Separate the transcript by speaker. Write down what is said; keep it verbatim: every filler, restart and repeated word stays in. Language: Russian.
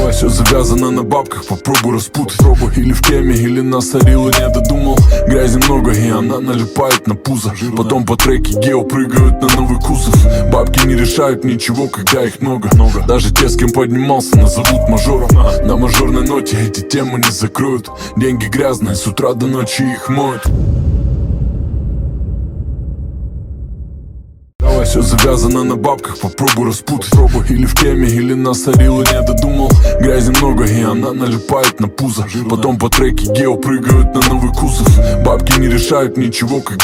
Speaker 1: Давай, все завязано на бабках, попробуй распутать. Пробуй или в кеме, или на сорилу не додумал. Грязи много, и она налипает на пузо. Потом по треке гео прыгают на новый кузов. Бабки не решают ничего, когда их много. Даже те, с кем поднимался, назовут мажором. На мажорной ноте эти темы не закроют. Деньги грязные, с утра до ночи их моют. Давай, все завязано на бабках, попробуй распутать. Пробуй или в кеме, или на сорилу не додумал. Грязи много, и она налипает на пузо. Потом по треке гео прыгают на новый кузов. Бабки не решают ничего, когда